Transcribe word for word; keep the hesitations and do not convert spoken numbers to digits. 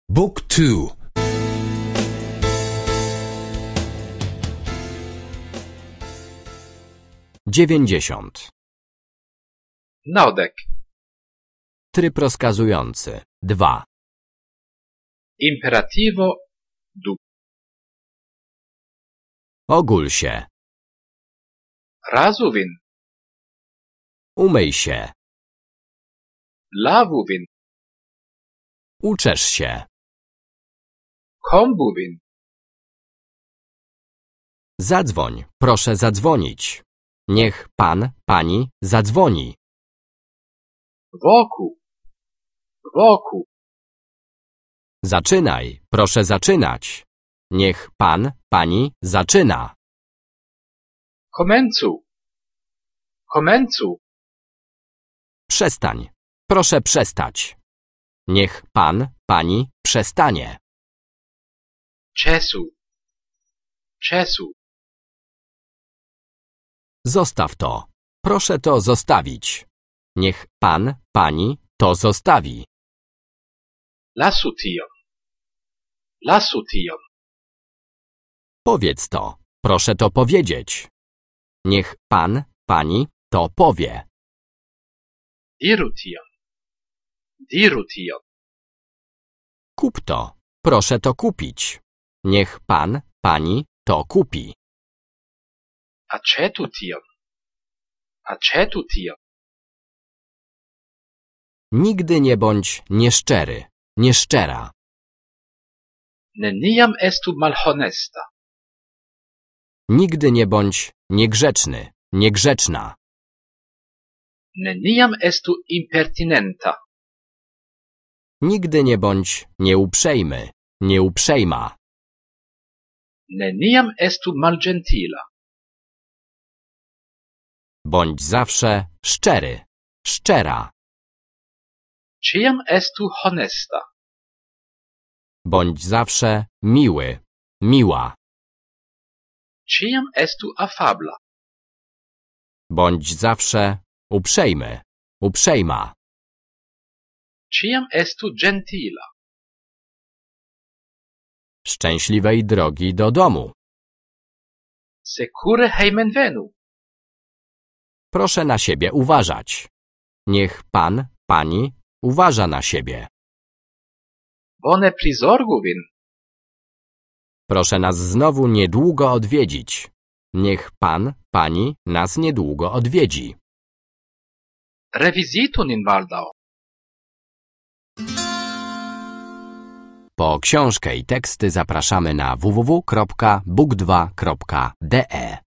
Book two. dziewięćdziesiąt. Naudek. Tryb rozkazujący. dwa. Imperativo du. Ogól się. Razuvin. Umyj się. Lavuvin. Uczesz się. Kombuvin. Zadzwoń. Proszę zadzwonić. Niech pan, pani zadzwoni. Voku. Voku. Zaczynaj. Proszę zaczynać. Niech pan, pani zaczyna. Komencu. Komencu. Przestań. Proszę przestać. Niech pan, pani przestanie. Czesu. Czesu. Zostaw to. Proszę to zostawić. Niech pan, pani to zostawi. Lasu tion. Lasu tion. Powiedz to. Proszę to powiedzieć. Niech pan, pani to powie. Diru tion. Diru tion. Kup to. Proszę to kupić. Niech pan, pani to kupi. Acetu tion. Acetu tion. Nigdy nie bądź nieszczery, nieszczera. Neniam estu malhonesta. Nigdy nie bądź niegrzeczny, niegrzeczna. Neniam estu impertinenta. Nigdy nie bądź nieuprzejmy, nieuprzejma. Neniam estu malgentila. Bądź zawsze szczery, szczera. Ciam estu honesta. Bądź zawsze miły, miła. Ciam estu afabla. Bądź zawsze uprzejmy, uprzejma. Ciam estu gentila. Szczęśliwej drogi do domu. Secure hejmenvenu. Proszę na siebie uważać. Niech pan, pani uważa na siebie. Bone prizorguvin. Proszę nas znowu niedługo odwiedzić. Niech pan, pani nas niedługo odwiedzi. Revizitu nin baldaŭ. Po książkę i teksty zapraszamy na w w w kropka book dwa kropka d e.